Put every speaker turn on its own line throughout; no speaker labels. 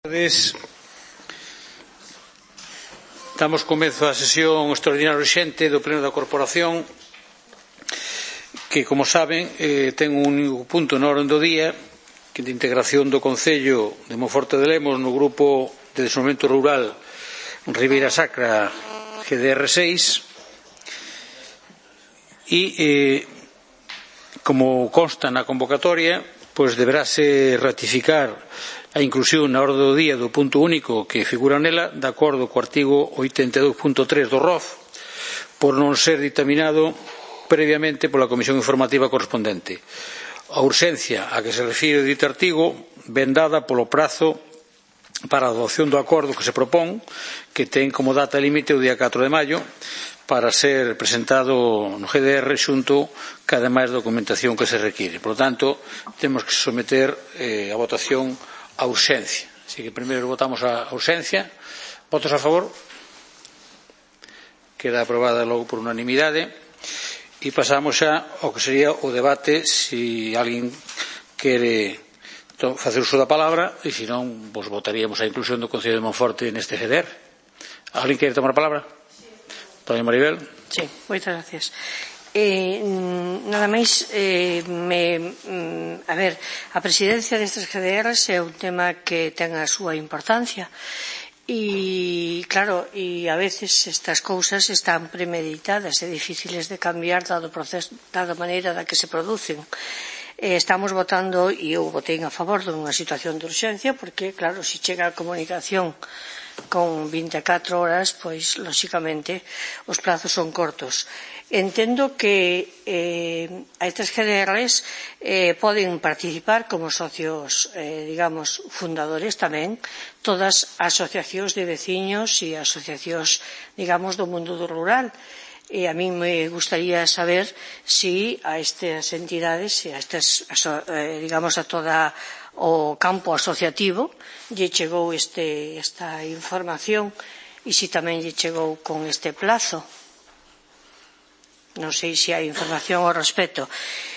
Damos comezo á sesión extraordinaria urxente do Pleno da Corporación que, como saben, ten un único punto na orde do día, que é de integración do Concello de Monforte de Lemos no Grupo de Desenvolvemento Rural Ribeira Sacra GDR6 e, como consta na convocatoria, pois deberase ratificar a inclusión na orde do día do punto único que figura nela, de acordo co artigo 82.3 do ROF, por non ser dictaminado previamente pola Comisión Informativa correspondente. A urxencia a que se refire dito artigo ven dada polo prazo para a adopción do acordo que se propón, que ten como data límite o día 4 de maio, para ser presentado no GDR xunto ca demais documentación que se require. Por lo tanto, temos que someter a votación a urxencia. Así que primeiro votamos a urxencia. Votos a favor? Queda aprobada logo por unanimidade. E pasamos xa ao que sería o debate, se alguén quere facer uso da palabra, e se non, vos votaríamos a inclusión do Concello de Monforte neste GDR. Alguén quere tomar a palabra? Doña Maribel.
Sí, moitas gracias. Nada máis, a presidencia destes GDRs é un tema que ten a súa importancia e, claro, a veces estas cousas están premeditadas e difíciles de cambiar dado a maneira da que se producen. Estamos votando, e eu votei a favor dunha situación de urxencia, porque, claro, se chega a comunicación con 24 horas, pois, lóxicamente, os plazos son cortos. Entendo que a estas GDRs poden participar como socios, digamos, fundadores tamén, todas as asociacións de veciños e asociacións, digamos, do mundo do rural. E a mí me gustaría saber se a estas entidades, a estas, digamos, a toda o campo asociativo lle chegou esta información e se tamén lle chegou con este plazo. Non sei se hai información ao respecto.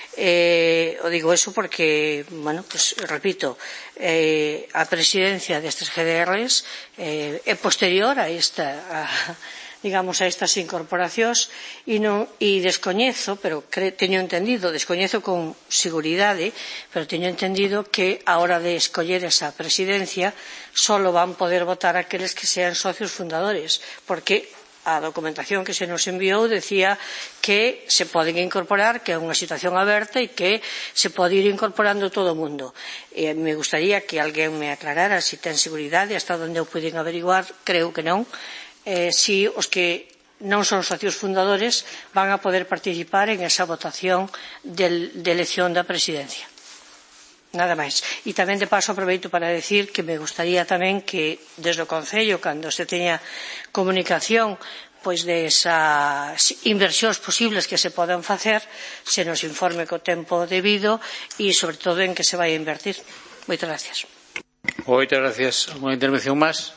O digo eso porque, bueno, pues repito, a presidencia destes GDRs é posterior a esta, digamos, a estas incorporacións e descoñezo, pero teño entendido, descoñezo con seguridade, pero teño entendido que a hora de escoller esa presidencia solo van poder votar aqueles que sean socios fundadores, porque a documentación que se nos enviou decía que se poden incorporar, que é unha situación aberta e que se pode ir incorporando todo o mundo. Me gustaría que alguén me aclarara se ten seguridade, hasta onde eu puiden averiguar, creo que non, si os que non son socios fundadores van a poder participar en esa votación de elección da presidencia. Nada máis. E tamén de paso aproveito para decir que me gustaría tamén que desde o Concello, cando se teña comunicación pois desas inversións posibles que se poden facer, se nos informe co tempo debido e sobre todo en que se vai a invertir. Moitas gracias.
Moitas gracias. Alguna intervención máis?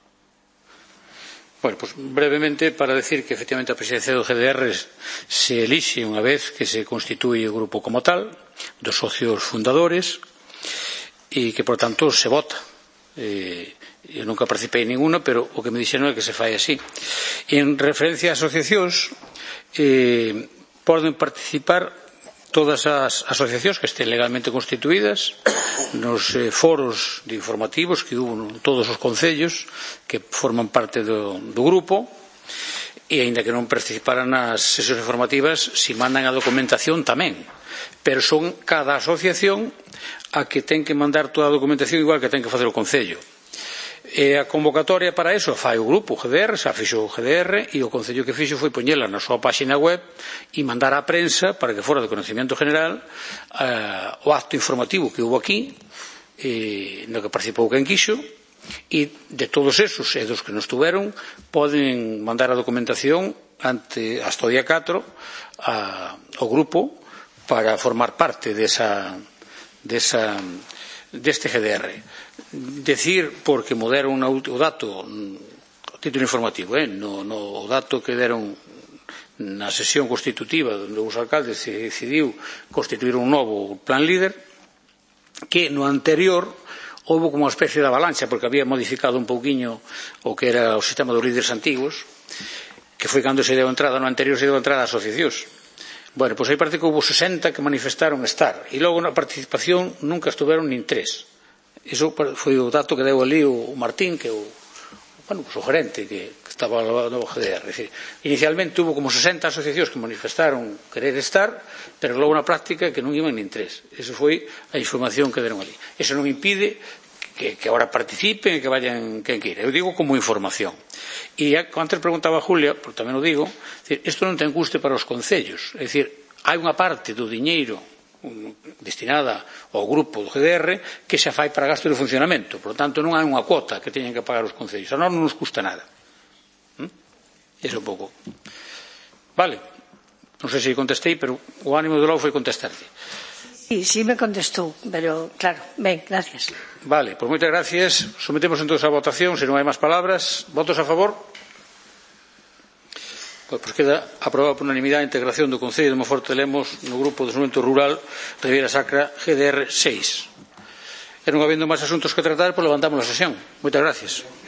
Bueno, pues brevemente para decir que efectivamente a presidencia do GDR se elixe unha vez que se constituye o grupo como tal, dos socios fundadores, e que, por tanto, se vota. Eu nunca participei en ninguna, pero o que me dixeron é que se fai así. En referencia a asociacións, poden participar todas as asociacións que estén legalmente constituídas nos foros informativos que hubo en todos os concellos que forman parte do grupo, e aínda que non participaran nas sesións informativas, si mandan a documentación tamén, pero son cada asociación a que ten que mandar toda a documentación igual que ten que facer o concello. E a convocatoria para eso fai o grupo GDR, xa fixo o GDR, e o Concello que fixo foi poñela na súa páxina web e mandar á prensa para que fora de conocimiento general o acto informativo que hubo aquí, no que participou quen quixo, e de todos esos e dos que non estuveron poden mandar a documentación hasta o día 4 ao grupo para formar parte deste GDR. Decir, porque me deron o dato a título informativo, no dato que deron na sesión constitutiva onde os alcaldes se decidiu constituir un novo plan líder, que no anterior houve como unha especie de avalancha, porque había modificado un pouquiño o que era o sistema dos líderes antigos, que foi cando se deu entrada, no anterior se deu entrada a asociacións. Bueno, pois aí parece que houve 60 que manifestaron estar, e logo na participación nunca estuveron nin 3. Iso foi o dato que deu ali o Martín, que é o gerente que estaba no GDR. Decir, inicialmente hubo como 60 asociacións que manifestaron querer estar, pero logo na práctica que non iban nin 3. Esa foi a información que deron ali. Eso non impide que agora participen e que vayan quen queira. Eu digo como información. E antes preguntaba a Julia, porque tamén o digo, isto non ten custe para os concellos. É dicir, hai unha parte do diñeiro destinada ao grupo do GDR que se fai para gasto de funcionamento. Por lo tanto, non hai unha cuota que teñen que pagar os concellos. A nós non nos custa nada. Eso un pouco. Vale. Non sei se contestei, pero o ánimo do lado foi contestarte.
Sí me contestou, pero claro, ben, gracias.
Vale, pois moitas gracias. Sometemos entonces a votación, se non hai máis palabras. Votos a favor? Pois queda aprobada por unanimidade a integración do Concello de Monforte de Lemos no Grupo de Desenvolvemento Rural Ribeira Sacra GDR 6. E non habendo máis asuntos que tratar, pois levantamos a sesión. Moitas gracias.